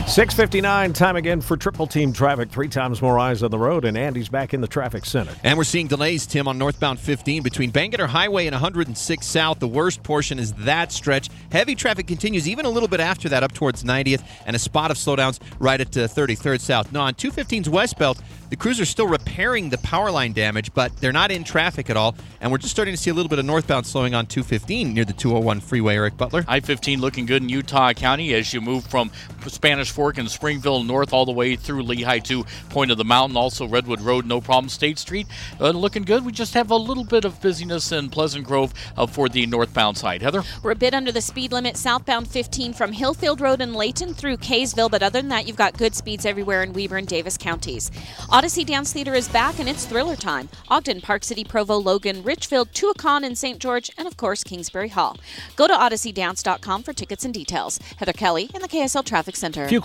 6:59, time again for Triple Team Traffic. 3 times more eyes on the road, and Andy's back in the traffic center. And we're seeing delays, Tim, on northbound 15 between Bangerter Highway and 106 South. The worst portion is that stretch. Heavy traffic continues even a little bit after that up towards 90th, and a spot of slowdowns right at 33rd South. Now, on 215's westbound, the crews are still repairing the power line damage, but they're not in traffic at all, and we're just starting to see a little bit of northbound slowing on 215 near the 201 freeway. Eric Butler. I-15 looking good in Utah County as you move from Spanish Fork and Springville north all the way through Lehigh to Point of the Mountain. Also Redwood Road, no problem. State Street looking good. We just have a little bit of busyness in Pleasant Grove for the northbound side. Heather? We're a bit under the speed limit southbound 15 from Hillfield Road in Layton through Kaysville, but other than that, you've got good speeds everywhere in Weber and Davis counties. Odyssey Dance Theater is back, and it's thriller time. Ogden, Park City, Provo, Logan, Richfield, Tuacahn, and St. George, and of course, Kingsbury Hall. Go to odysseydance.com for tickets and details. Heather Kelly in the KSL Traffic Center.